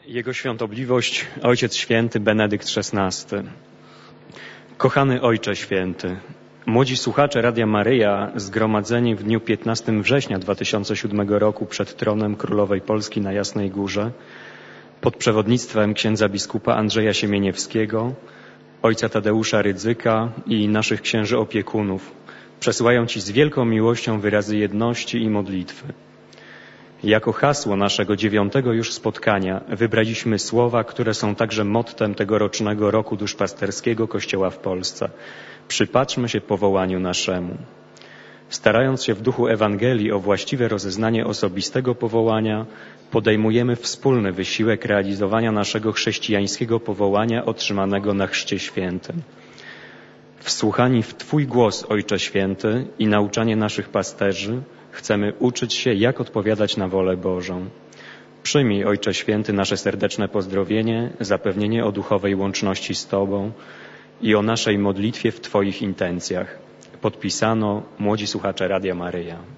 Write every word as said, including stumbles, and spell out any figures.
Jego Świątobliwość Ojciec Święty Benedykt szesnasty. Kochany Ojcze Święty, młodzi słuchacze Radia Maryja zgromadzeni w dniu piętnastego września dwa tysiące siódmego roku przed tronem Królowej Polski na Jasnej Górze pod przewodnictwem księdza biskupa Andrzeja Siemieniewskiego, ojca Tadeusza Rydzyka i naszych księży opiekunów przesyłają Ci z wielką miłością wyrazy jedności i modlitwy. Jako hasło naszego dziewiątego już spotkania wybraliśmy słowa, które są także mottem tegorocznego roku duszpasterskiego Kościoła w Polsce. Przypatrzmy się powołaniu naszemu. Starając się w duchu Ewangelii o właściwe rozeznanie osobistego powołania, podejmujemy wspólny wysiłek realizowania naszego chrześcijańskiego powołania otrzymanego na Chrzcie Świętym. Wsłuchani w Twój głos, Ojcze Święty, i nauczanie naszych pasterzy, chcemy uczyć się, jak odpowiadać na wolę Bożą. Przyjmij, Ojcze Święty, nasze serdeczne pozdrowienie, zapewnienie o duchowej łączności z Tobą i o naszej modlitwie w Twoich intencjach. Podpisano młodzi słuchacze Radia Maryja.